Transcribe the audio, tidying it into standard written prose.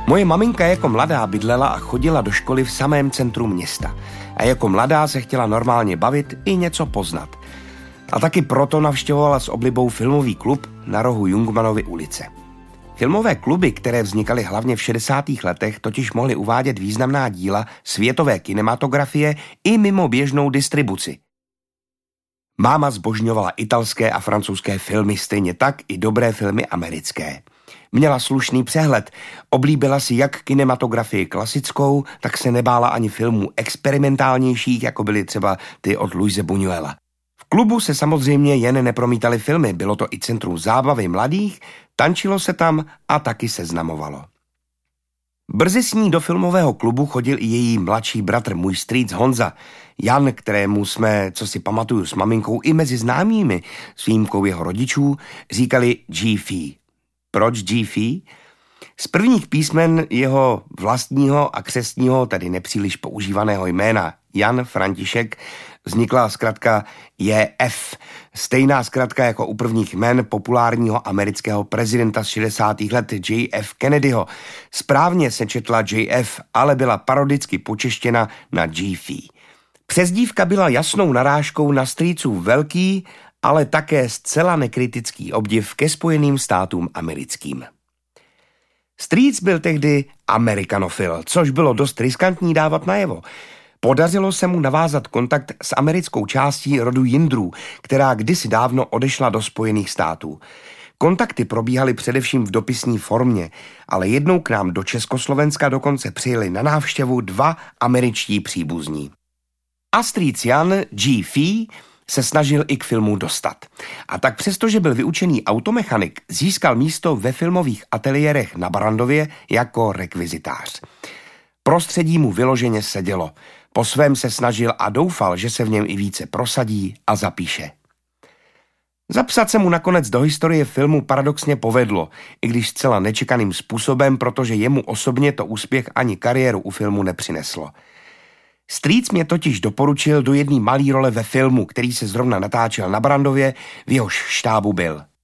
Moje maminka jako mladá bydlela a chodila do školy v samém centru města. A jako mladá se chtěla normálně bavit i něco poznat. A taky proto navštěvovala s oblibou filmový klub na rohu Jungmannovy ulice. Filmové kluby, které vznikaly hlavně v 60. letech, totiž mohly uvádět významná díla světové kinematografie i mimo běžnou distribuci. Máma zbožňovala italské a francouzské filmy, stejně tak i dobré filmy americké. Měla slušný přehled, oblíbila si jak kinematografii klasickou, tak se nebála ani filmů experimentálnějších, jako byly třeba ty od Luise Buñuela. V klubu se samozřejmě jen nepromítaly filmy, bylo to i centrum zábavy mladých, tančilo se tam a taky seznamovalo. Brzy s ní do filmového klubu chodil i její mladší bratr, můj strýc Honza, Jan, kterému jsme, co si pamatuju s maminkou, i mezi známými, s výjimkou jeho rodičů, říkali G-Fee. Proč G-Fee? Z prvních písmen jeho vlastního a křestního, tedy nepříliš používaného jména Jan František, vznikla zkratka JF, stejná zkratka jako u prvních jmen populárního amerického prezidenta z 60. let JF Kennedyho. Správně se četla JF, ale byla parodicky počeštěna na G-Fee. Přezdívka byla jasnou narážkou na strýcův velký, ale také zcela nekritický obdiv ke Spojeným státům americkým. Strýc byl tehdy amerikanofil, což bylo dost riskantní dávat najevo. Podařilo se mu navázat kontakt s americkou částí rodu Jindrů, která kdysi dávno odešla do Spojených států. Kontakty probíhaly především v dopisní formě, ale jednou k nám do Československa dokonce přijeli na návštěvu 2 američtí příbuzní. A strýc Jan G-Fee se snažil i k filmu dostat. A tak přestože byl vyučený automechanik, získal místo ve filmových ateliérech na Barrandově jako rekvizitář. Prostředí mu vyloženě sedělo. Po svém se snažil a doufal, že se v něm i více prosadí a zapíše. Zapsat se mu nakonec do historie filmu paradoxně povedlo, i když zcela nečekaným způsobem, protože jemu osobně to úspěch ani kariéru u filmu nepřineslo. Strýc mě totiž doporučil do jedné malé role ve filmu, který se zrovna natáčel na Barrandově, v jehož štábu byl.